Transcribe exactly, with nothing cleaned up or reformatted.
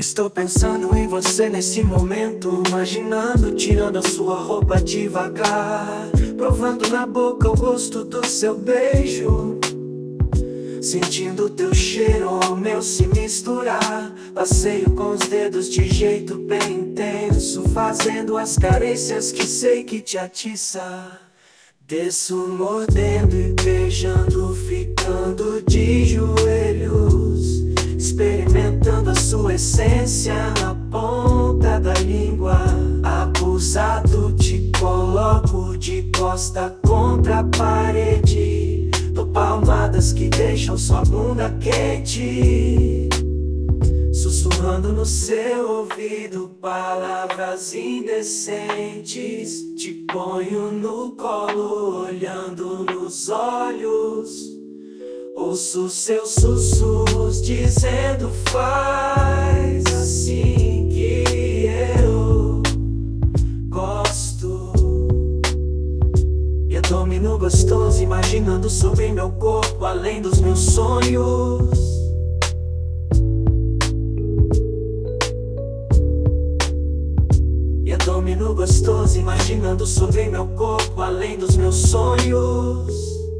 Estou pensando em você nesse momento, imaginando, tirando a sua roupa devagar, provando na boca o gosto do seu beijo, sentindo teu cheiro ao meu se misturar. Passeio com os dedos de jeito bem intenso, fazendo as carícias que sei que te atiça. Desço mordendo e beijando, ficando de joelhos, experimentando a sua essência na ponta da língua. Abusado, te coloco de costa contra a parede, dou palmadas que deixam sua bunda quente, sussurrando no seu ouvido palavras indecentes. Te ponho no colo, olhando nos olhos, ouço seus sussurros dizendo faz assim que eu gosto. E eu domino gostoso, imaginando sobre meu corpo, além dos meus sonhos. E eu domino gostoso, imaginando sobre meu corpo, além dos meus sonhos.